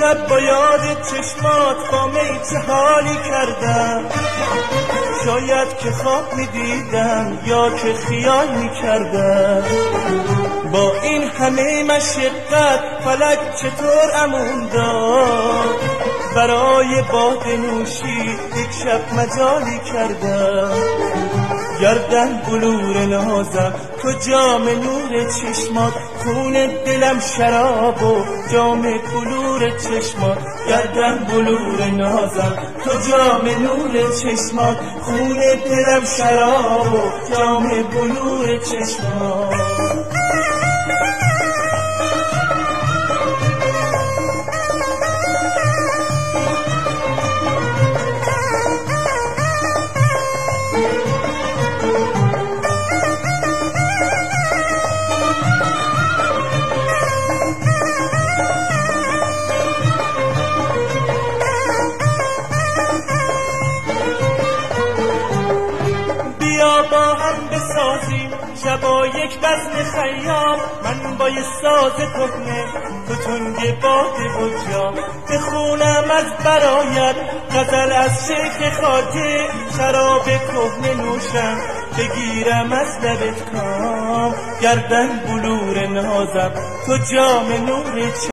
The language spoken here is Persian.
شب با یاد چشمات با می چه حالی کردم، شاید که خواب میدیدم یا که خیال میکردم. با این همه مشقت فلک چطور امان داد، برای باده نوشی یک شب مجالی کردم. گردن بلور نازم تو جام نور چشمات، خون دلم شراب و جام بلور چشمات. گردن بلور نازم تو جام نور چشمات، خون دلم شراب و جام بلور چشمات. بیا با هم بسازیم شبا یک بزم خیام، من با یه ساز کهنه تو تنگ باده و جام. بخونم از برایت غزل از شیخ خواجه، شراب کهنه نوشم بگیرم از لبت کام. گردن بلور نازم تو جام نور